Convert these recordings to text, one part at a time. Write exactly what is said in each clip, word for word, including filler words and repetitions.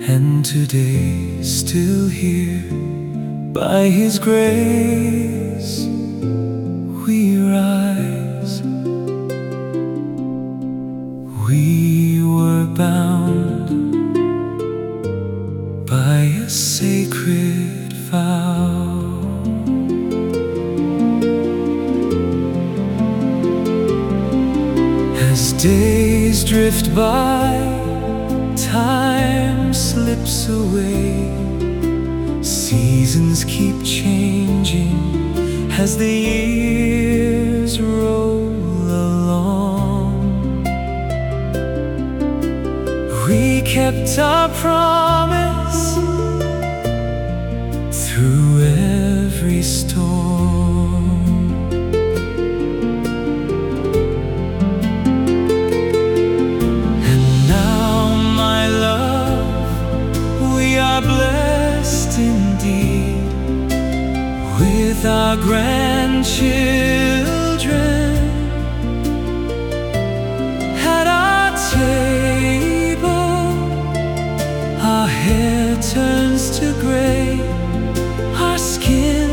and today still here. By His grace we rise. We were bound by a sacred vow. As days drift by, time slips away. Seasons keep changing as the years roll along. We kept our promise through every storm. And now, my love, we are blessed indeed with our grandchildren at our table. Our hair turns to gray, our skin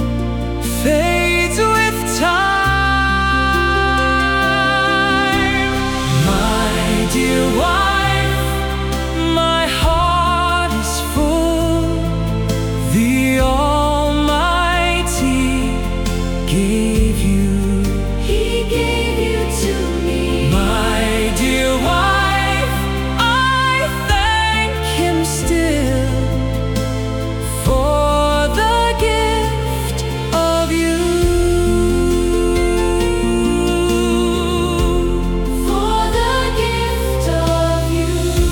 fades with time. My dear wife, my heart is full. The Almighty gave you, He gave you to me. my dear wife. I thank Him still for the gift of you. For the gift of you.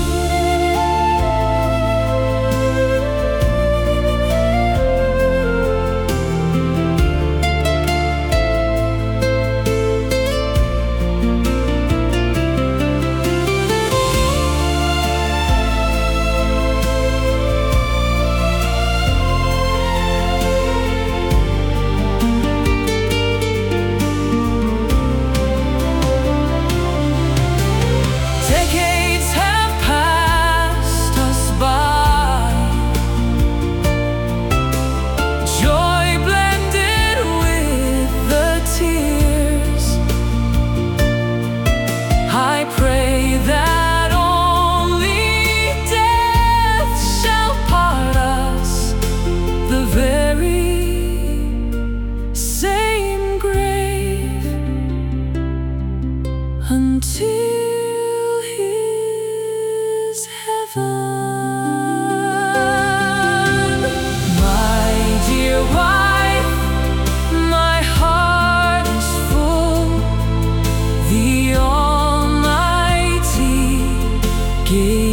Decades have passed us by, joy blended with the tears. I pray that only death shall part us, the very same grave, until His heaven. My dear wife, my heart is full. The Almighty gave